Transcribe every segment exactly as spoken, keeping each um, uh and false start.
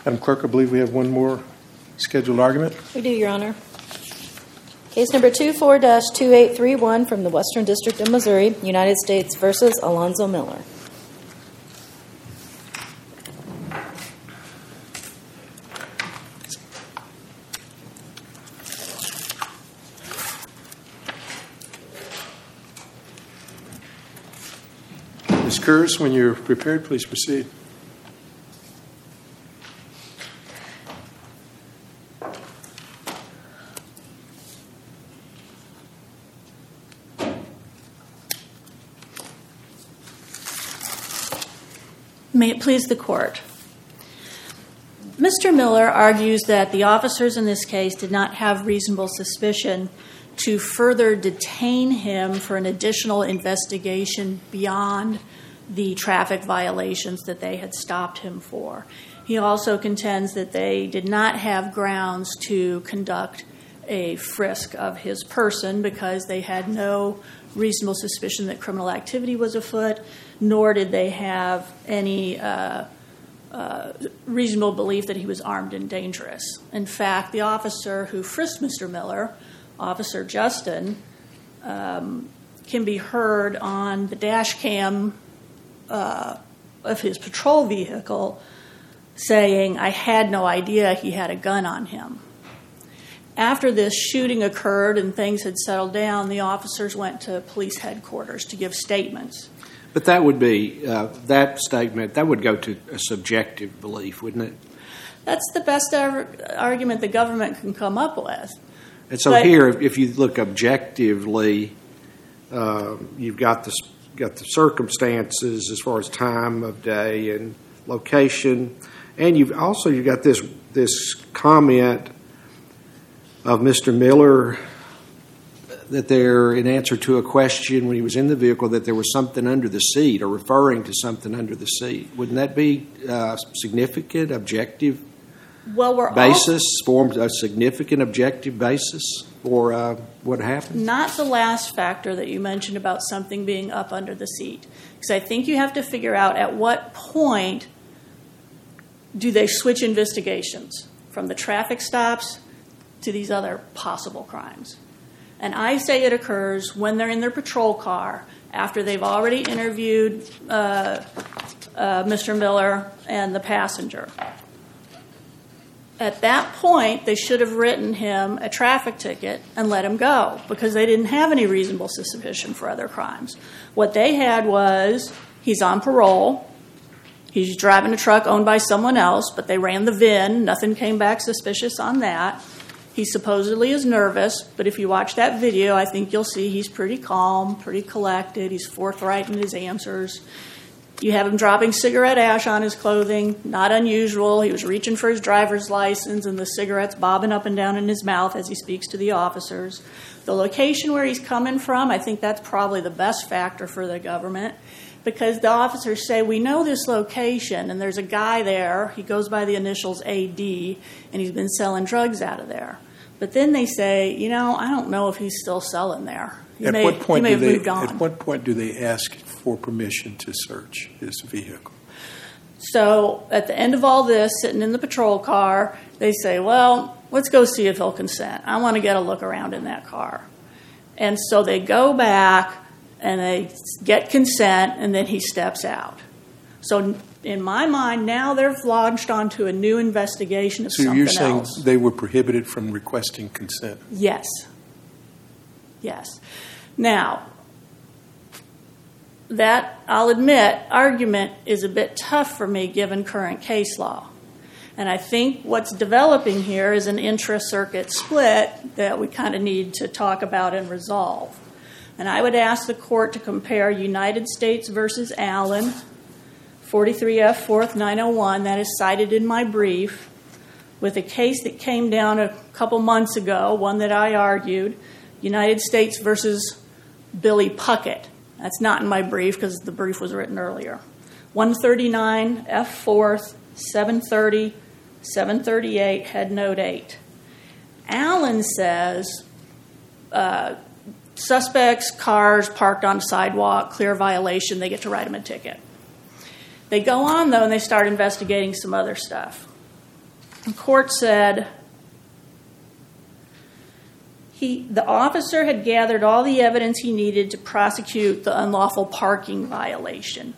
Madam Clerk, I believe we have one more scheduled argument. We do, Your Honor. Case number two four dash two eight three one from the Western District of Missouri, United States versus Alonzo Miller. Miz Kurz, when you're prepared, please proceed. May it please the Court. Mister Miller argues that the officers in this case did not have reasonable suspicion to further detain him for an additional investigation beyond the traffic violations that they had stopped him for. He also contends that they did not have grounds to conduct a frisk of his person because they had no reasonable suspicion that criminal activity was afoot, nor did they have any uh, uh, reasonable belief that he was armed and dangerous. In fact, the officer who frisked Mister Miller, Officer Justin, um, can be heard on the dash cam uh, of his patrol vehicle saying, "I had no idea he had a gun on him." After this shooting occurred and things had settled down, the officers went to police headquarters to give statements. But that would be, uh, that statement, that would go to a subjective belief, wouldn't it? That's the best ar- argument the government can come up with. And so but, here, if you look objectively, uh, you've got the, got the circumstances as far as time of day and location, and you've also you've got this this comment of Mister Miller that there, in answer to a question when he was in the vehicle, that there was something under the seat or referring to something under the seat. Wouldn't that be uh, significant, objective well, we're basis, formed a significant objective basis for uh, what happened? Not the last factor that you mentioned about something being up under the seat. Because I think you have to figure out at what point do they switch investigations from the traffic stops to these other possible crimes. And I say it occurs when they're in their patrol car after they've already interviewed uh, uh, Mister Miller and the passenger. At that point, they should have written him a traffic ticket and let him go because they didn't have any reasonable suspicion for other crimes. What they had was he's on parole. He's driving a truck owned by someone else, but they ran the V I N. Nothing came back suspicious on that. He supposedly is nervous, but if you watch that video, I think you'll see he's pretty calm, pretty collected. He's forthright in his answers. You have him dropping cigarette ash on his clothing, not unusual. He was reaching for his driver's license, and the cigarette's bobbing up and down in his mouth as he speaks to the officers. The location where he's coming from, I think that's probably the best factor for the government, because the officers say, we know this location, and there's a guy there. He goes by the initials A D, and he's been selling drugs out of there. But then they say, you know, I don't know if he's still selling there. He At may, what point he may do have they? moved on. At what point do they ask for permission to search his vehicle? So at the end of all this, sitting in the patrol car, they say, well, let's go see if he'll consent. I want to get a look around in that car. And so they go back and they get consent, and then he steps out. So in my mind, now they're launched onto a new investigation of so something you're saying else. They were prohibited from requesting consent? Yes. Yes. Now, that, I'll admit, argument is a bit tough for me given current case law. And I think what's developing here is an intra-circuit split that we kind of need to talk about and resolve. And I would ask the court to compare United States versus Allen, forty-three F fourth nine oh one, that is cited in my brief, with a case that came down a couple months ago, one that I argued, United States versus Billy Puckett. That's not in my brief because the brief was written earlier. one thirty-nine F fourth seven thirty seven thirty-eight, head note eight. Allen says uh, suspects, cars parked on sidewalk, clear violation, they get to write them a ticket. They go on, though, and they start investigating some other stuff. The court said he, the officer had gathered all the evidence he needed to prosecute the unlawful parking violation.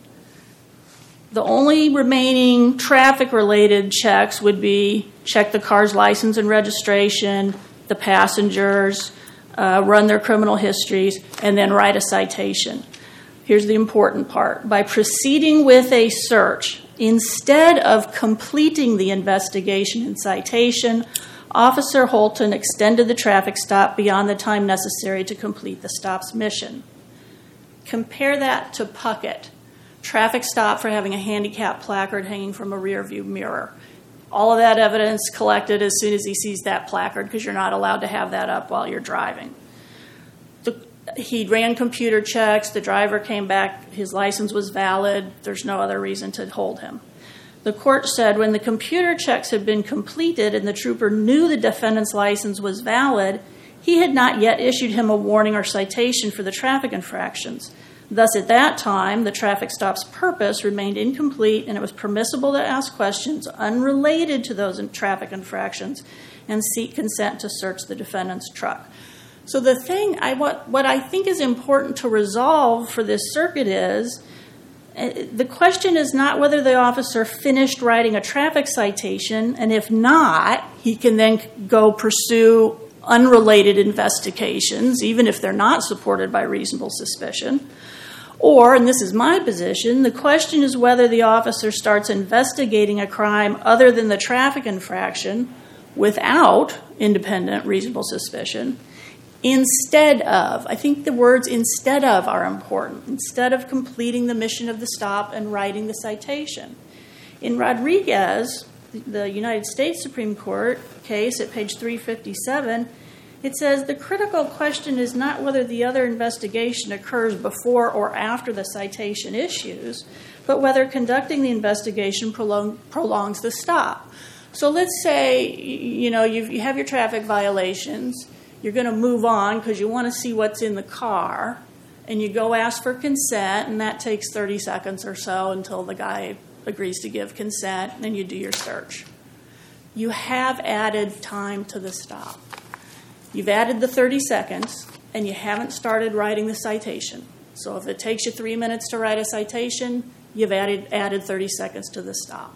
The only remaining traffic-related checks would be check the car's license and registration, the passengers, uh, run their criminal histories, and then write a citation. Here's the important part. By proceeding with a search, instead of completing the investigation and citation, Officer Holton extended the traffic stop beyond the time necessary to complete the stop's mission. Compare that to Puckett. Traffic stop for having a handicap placard hanging from a rear view mirror. All of that evidence collected as soon as he sees that placard, because you're not allowed to have that up while you're driving. The, he ran computer checks. The driver came back. His license was valid. There's no other reason to hold him. The court said when the computer checks had been completed and the trooper knew the defendant's license was valid, he had not yet issued him a warning or citation for the traffic infractions. Thus, at that time, the traffic stop's purpose remained incomplete, and it was permissible to ask questions unrelated to those traffic infractions and seek consent to search the defendant's truck. So the thing, I what, what I think is important to resolve for this circuit is, uh, the question is not whether the officer finished writing a traffic citation, and if not, he can then go pursue unrelated investigations, even if they're not supported by reasonable suspicion. Or, and this is my position, the question is whether the officer starts investigating a crime other than the traffic infraction without independent reasonable suspicion instead of, I think the words instead of are important, instead of completing the mission of the stop and writing the citation. In Rodriguez, the United States Supreme Court case at page three fifty-seven, it says the critical question is not whether the other investigation occurs before or after the citation issues, but whether conducting the investigation prolong, prolongs the stop. So let's say, you know, you've, you have your traffic violations, you're going to move on because you want to see what's in the car, and you go ask for consent, and that takes thirty seconds or so until the guy agrees to give consent, and then you do your search. You have added time to the stop. You've added the thirty seconds, and you haven't started writing the citation. So if it takes you three minutes to write a citation, you've added added thirty seconds to the stop.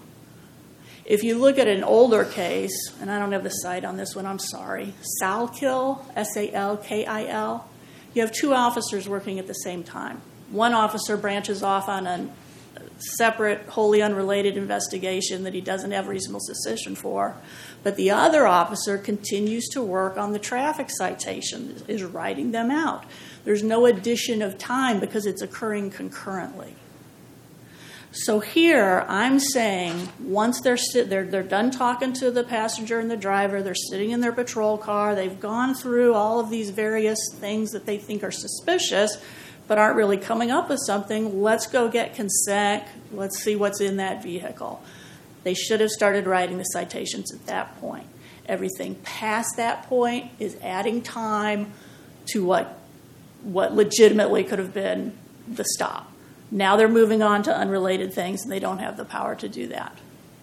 If you look at an older case, and I don't have the site on this one, I'm sorry, Salkil, S A L K I L, you have two officers working at the same time. One officer branches off on a separate, wholly unrelated investigation that he doesn't have reasonable suspicion for, but the other officer continues to work on the traffic citation, is writing them out. There's no addition of time because it's occurring concurrently. So here, I'm saying once they're, sit, they're they're done talking to the passenger and the driver, they're sitting in their patrol car, they've gone through all of these various things that they think are suspicious, but aren't really coming up with something, let's go get consent, let's see what's in that vehicle. They should have started writing the citations at that point. Everything past that point is adding time to what what legitimately could have been the stop. Now they're moving on to unrelated things, and they don't have the power to do that.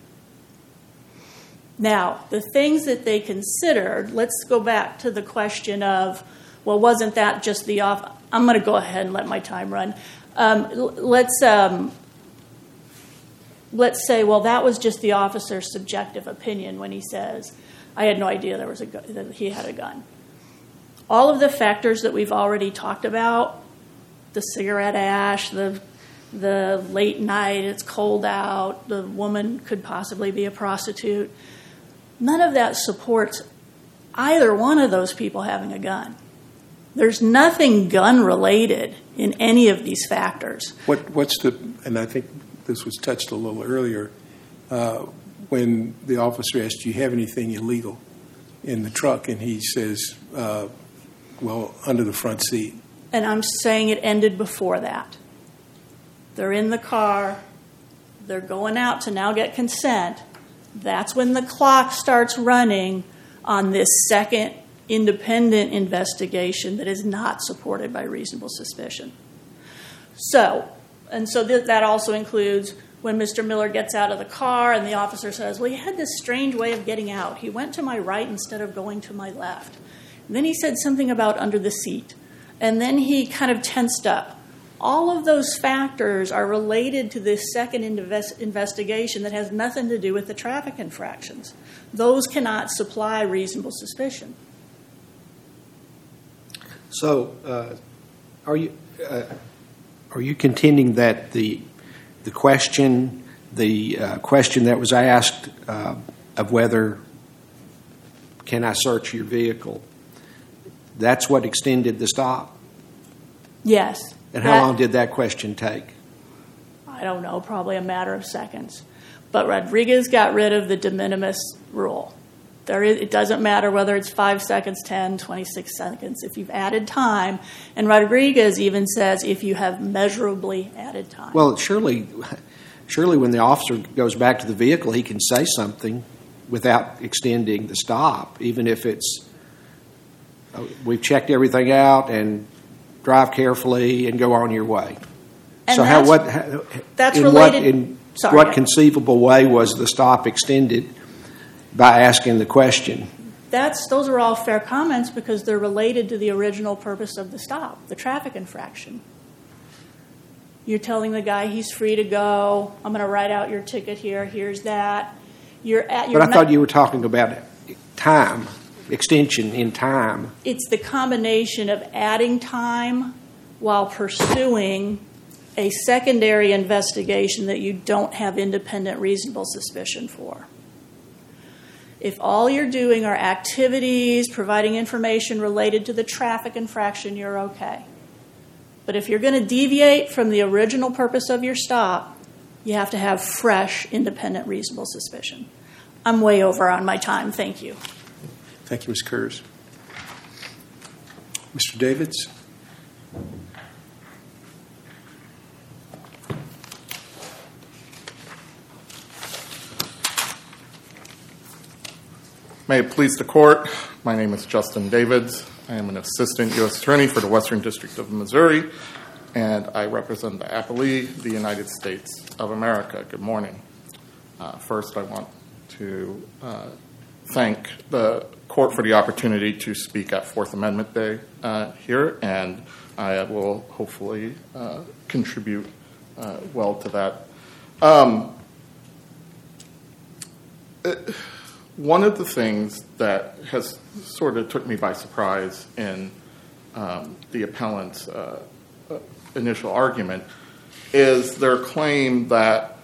Now, the things that they considered, let's go back to the question of, well, wasn't that just the off? I'm going to go ahead and let my time run. Um, let's um, let's say, well, that was just the officer's subjective opinion when he says, I had no idea there was a gu- that he had a gun. All of the factors that we've already talked about, the cigarette ash, the the late night, it's cold out, the woman could possibly be a prostitute, none of that supports either one of those people having a gun. There's nothing gun-related in any of these factors. What, what's the, and I think this was touched a little earlier, uh, when the officer asked, do you have anything illegal in the truck? And he says, uh, well, under the front seat. And I'm saying it ended before that. They're in the car. They're going out to now get consent. That's when the clock starts running on this second independent investigation that is not supported by reasonable suspicion. So, and so th- that also includes when Mister Miller gets out of the car and the officer says, well, he had this strange way of getting out. He went to my right instead of going to my left. And then he said something about under the seat. And then he kind of tensed up. All of those factors are related to this second invest- investigation that has nothing to do with the traffic infractions. Those cannot supply reasonable suspicion. So, uh, are you uh, are you contending that the the question the uh, question that was asked uh, of whether can I search your vehicle, that's what extended the stop? Yes. And how that, long did that question take? I don't know, probably a matter of seconds. But Rodriguez got rid of the de minimis rule. There is, it doesn't matter whether it's five seconds, ten, twenty-six seconds. If you've added time, and Rodriguez even says if you have measurably added time. Well, surely, surely when the officer goes back to the vehicle, he can say something without extending the stop, even if it's, uh, we've checked everything out and drive carefully and go on your way. And so how, that's, what, how, that's in related, what, in sorry, what yeah. conceivable way was the stop extended by asking the question? That's, those are all fair comments because they're related to the original purpose of the stop, the traffic infraction. You're telling the guy he's free to go. I'm going to write out your ticket here. Here's that. You're at. You're but I not, thought you were talking about time, extension in time. It's the combination of adding time while pursuing a secondary investigation that you don't have independent reasonable suspicion for. If all you're doing are activities, providing information related to the traffic infraction, you're okay. But if you're going to deviate from the original purpose of your stop, you have to have fresh, independent, reasonable suspicion. I'm way over on my time. Thank you. Thank you, Miz Kurz. Mister Davids? May it please the Court, my name is Justin Davids. I am an Assistant U S Attorney for the Western District of Missouri, and I represent the appellee, the United States of America. Good morning. Uh, first, I want to uh, thank the Court for the opportunity to speak at Fourth Amendment Day uh, here, and I will hopefully uh, contribute uh, well to that. Um, it, One of the things that has sort of took me by surprise in um, the appellant's uh, uh, initial argument is their claim that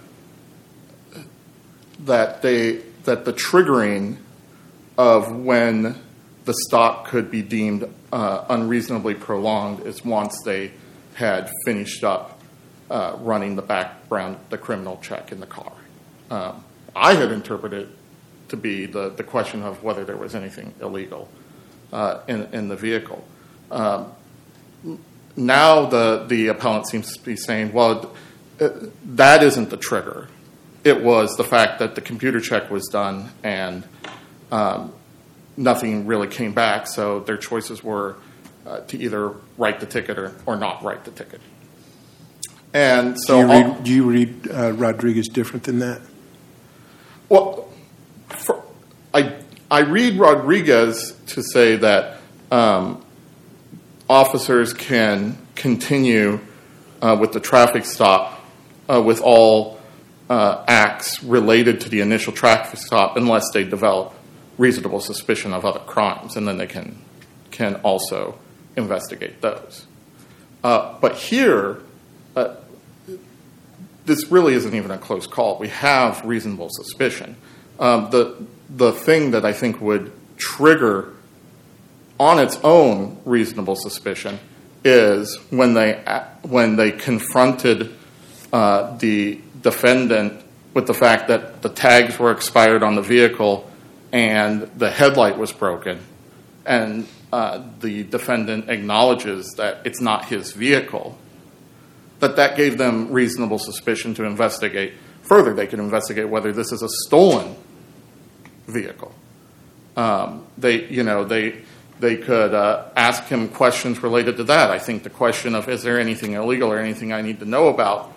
that they that the triggering of when the stop could be deemed uh, unreasonably prolonged is once they had finished up uh, running the background, the criminal check in the car. Um, I had interpreted to be the, the question of whether there was anything illegal uh, in, in the vehicle. Um, now the, the appellant seems to be saying, well, that isn't the trigger. It was the fact that the computer check was done and um, nothing really came back, so their choices were uh, to either write the ticket or, or not write the ticket. And so, do you read, all, do you read uh, Rodriguez different than that? Well, For, I I read Rodriguez to say that um, officers can continue uh, with the traffic stop uh, with all uh, acts related to the initial traffic stop unless they develop reasonable suspicion of other crimes, and then they can can also investigate those. Uh, but here, uh, this really isn't even a close call. We have reasonable suspicion. Um, the the thing that I think would trigger on its own reasonable suspicion is when they when they confronted uh, the defendant with the fact that the tags were expired on the vehicle and the headlight was broken, and uh, the defendant acknowledges that it's not his vehicle, that that gave them reasonable suspicion to investigate further. They could investigate whether this is a stolen vehicle. Um, they, you know, they they could uh, ask him questions related to that. I think the question of is there anything illegal or anything I need to know about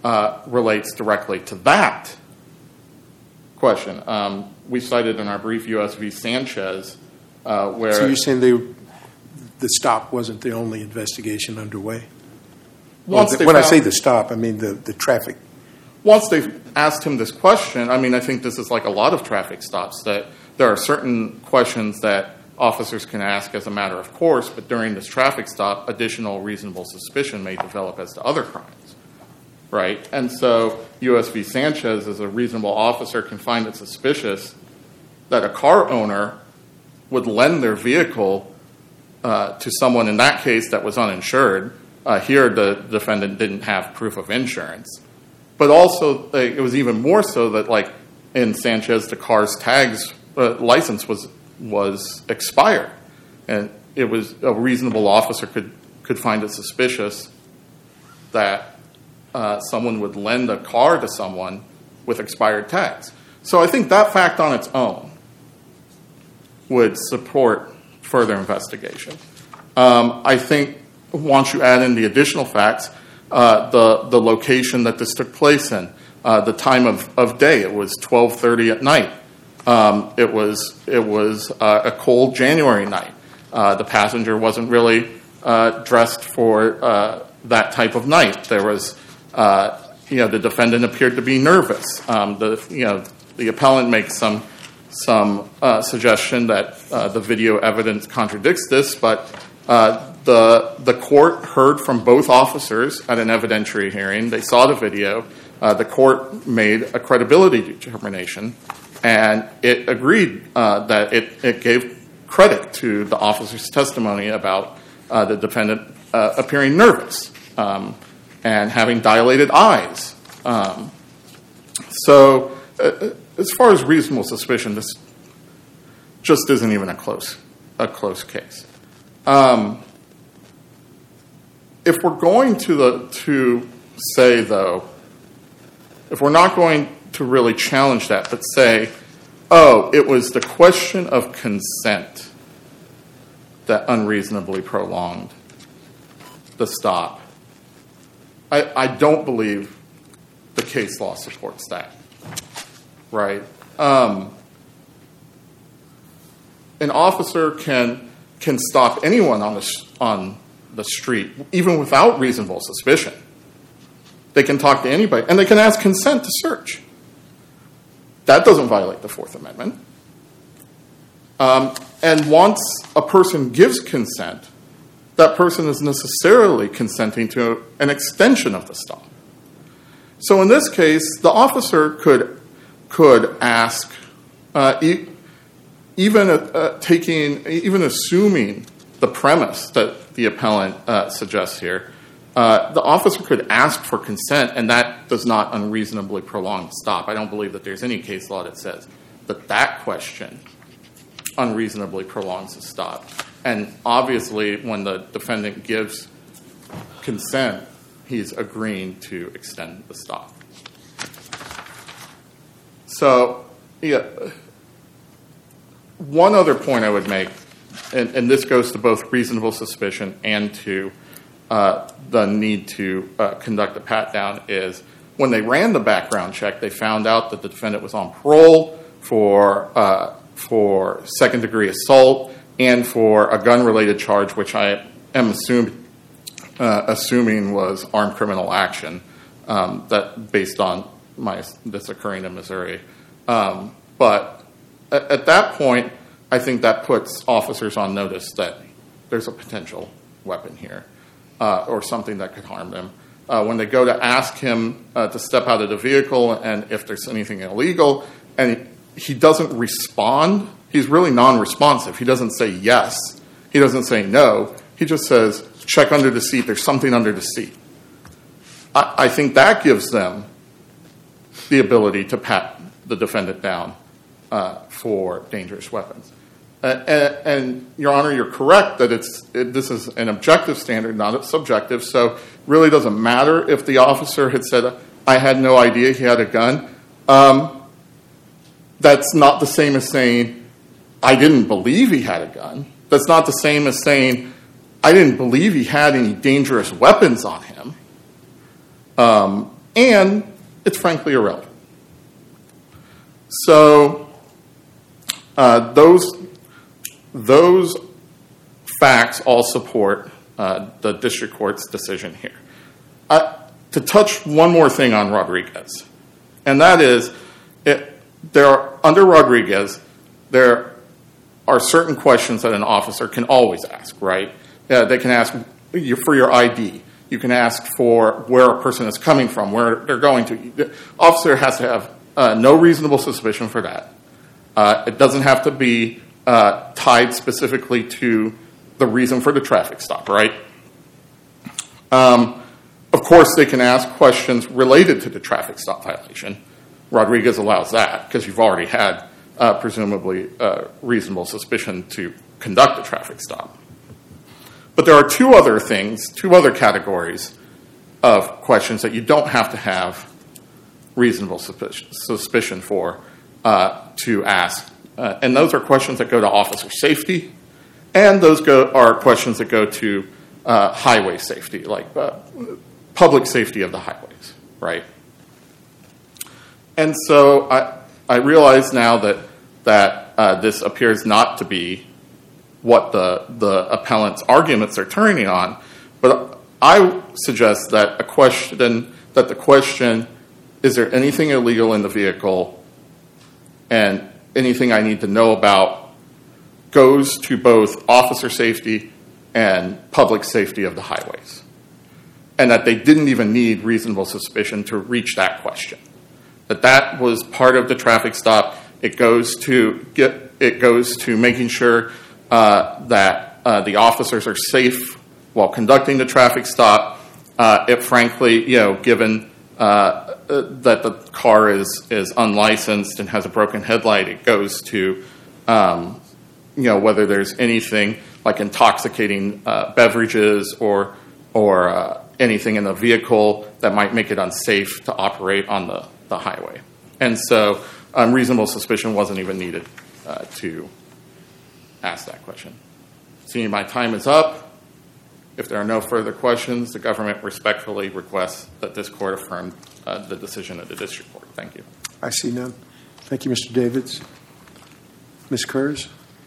uh, relates directly to that question. Um, we cited in our brief U S v. Sanchez, uh, where... So you're saying they, the stop wasn't the only investigation underway? Once the, they when found, I say the stop, I mean the, the traffic. Once they've asked him this question, I mean, I think this is like a lot of traffic stops, that there are certain questions that officers can ask as a matter of course, but during this traffic stop, additional reasonable suspicion may develop as to other crimes, right? And so U S v. Sanchez, as a reasonable officer, can find it suspicious that a car owner would lend their vehicle uh, to someone, in that case, that was uninsured. Uh, here, the defendant didn't have proof of insurance. But also, like, it was even more so that, like, in Sanchez, the car's tags uh, license was was expired, and it was a reasonable officer could could find it suspicious that uh, someone would lend a car to someone with expired tags. So I think that fact on its own would support further investigation. Um, I think once you add in the additional facts, uh, the the location that this took place in, uh, the time of, of day, it was twelve thirty at night. Um, it was it was uh, a cold January night. Uh, the passenger wasn't really uh, dressed for uh, that type of night. There was, uh, you know, the defendant appeared to be nervous. Um, the you know the appellant makes some some uh, suggestion that uh, the video evidence contradicts this, but uh, the the court heard from both officers at an evidentiary hearing. They saw the video. Uh, the court made a credibility determination. And it agreed uh, that it, it gave credit to the officer's testimony about uh, the defendant uh, appearing nervous um, and having dilated eyes. Um, so uh, as far as reasonable suspicion, this just isn't even a close a close case. Um, if we're going to the to say, though, if we're not going to really challenge that, but say, oh, it was the question of consent that unreasonably prolonged the stop. I, I don't believe the case law supports that, right? Um, an officer can can stop anyone on the on the street, even without reasonable suspicion. They can talk to anybody, and they can ask consent to search. That doesn't violate the Fourth Amendment. Um, and once a person gives consent, that person is necessarily consenting to an extension of the stop. So in this case, the officer could could ask, uh, e- even uh, taking, even assuming the premise that the appellant uh, suggests here, Uh, the officer could ask for consent, and that does not unreasonably prolong the stop. I don't believe that there's any case law that says that that question unreasonably prolongs the stop. And obviously, when the defendant gives consent, he's agreeing to extend the stop. So, yeah, one other point I would make, and, and this goes to both reasonable suspicion and to Uh, the need to uh, conduct a pat-down, is when they ran the background check, they found out that the defendant was on parole for uh, for second-degree assault and for a gun-related charge, which I am assumed, uh, assuming was armed criminal action, um, that based on my this occurring in Missouri. Um, but at, at that point, I think that puts officers on notice that there's a potential weapon here. Uh, or something that could harm them. Uh, when they go to ask him uh, to step out of the vehicle and if there's anything illegal, and he doesn't respond, he's really non-responsive. He doesn't say yes. He doesn't say no. He just says, check under the seat. There's something under the seat. I, I think that gives them the ability to pat the defendant down uh, for dangerous weapons. Uh, and, and, Your Honor, you're correct that it's it, this is an objective standard, not a subjective, so it really doesn't matter if the officer had said, I had no idea he had a gun. Um, that's not the same as saying, I didn't believe he had a gun. That's not the same as saying, I didn't believe he had any dangerous weapons on him. Um, and it's frankly irrelevant. So uh, those those facts all support uh, the district court's decision here. Uh, to touch one more thing on Rodriguez, and that is, it, there are, under Rodriguez, there are certain questions that an officer can always ask, right? Uh, they can ask you for your I D. You can ask for where a person is coming from, where they're going to. The officer has to have uh, no reasonable suspicion for that. Uh, it doesn't have to be uh, tied specifically to the reason for the traffic stop, right? Um, of course, they can ask questions related to the traffic stop violation. Rodriguez allows that because you've already had uh, presumably uh, reasonable suspicion to conduct a traffic stop. But there are two other things, two other categories of questions that you don't have to have reasonable suspicion, suspicion for uh, to ask. Uh, and those are questions that go to officer safety, and those go, are questions that go to uh, highway safety, like uh, public safety of the highways, right? And so I, I realize now that, that uh, this appears not to be what the, the appellant's arguments are turning on, but I suggest that a question, that the question, is there anything illegal in the vehicle and anything I need to know about, goes to both officer safety and public safety of the highways. And that they didn't even need reasonable suspicion to reach that question. That that was part of the traffic stop. It goes to get, it goes to making sure uh, that uh, the officers are safe while conducting the traffic stop. Uh, it frankly, you know, given uh, that the car is is unlicensed and has a broken headlight, it goes to um, you know, whether there's anything like intoxicating uh, beverages or or uh, anything in the vehicle that might make it unsafe to operate on the, the highway. And so um, reasonable suspicion wasn't even needed uh, to ask that question. Seeing my time is up, if there are no further questions, the government respectfully requests that this court affirm uh, the decision of the district court. Thank you. I see none. Thank you, Mister Davids. Miz Kurz?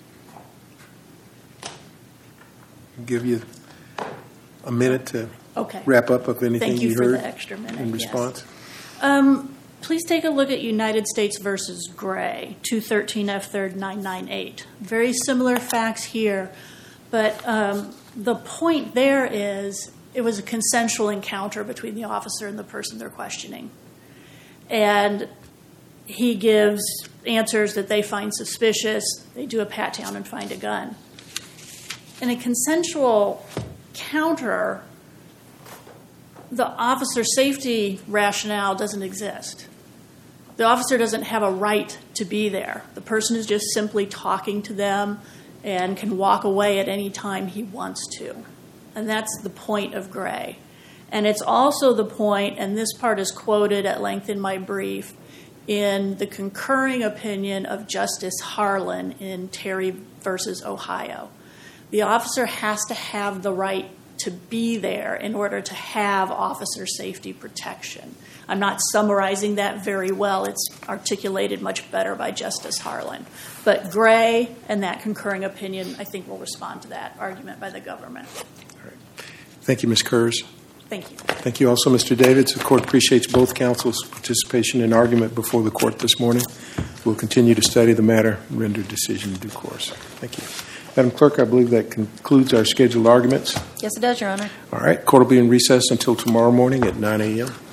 I'll give you a minute to Okay. wrap up of anything Thank you, you for heard the extra minute. in yes. response. Um, please take a look at United States versus Gray, two thirteen F third nine ninety-eight. Very similar facts here, but um, the point there is it was a consensual encounter between the officer and the person they're questioning. And he gives answers that they find suspicious. They do a pat-down and find a gun. In a consensual counter, the officer safety rationale doesn't exist. The officer doesn't have a right to be there. The person is just simply talking to them and can walk away at any time he wants to. And that's the point of Gray. And it's also the point, and this part is quoted at length in my brief, in the concurring opinion of Justice Harlan in Terry versus Ohio. The officer has to have the right to be there in order to have officer safety protection. I'm not summarizing that very well. It's articulated much better by Justice Harlan. But Gray and that concurring opinion, I think, will respond to that argument by the government. All right. Thank you, Miz Kurz. Thank you. Thank you also, Mister Davids. The court appreciates both counsel's participation in argument before the court this morning. We'll continue to study the matter and render a decision in due course. Thank you. Madam Clerk, I believe that concludes our scheduled arguments. Yes, it does, Your Honor. All right. Court will be in recess until tomorrow morning at nine a.m.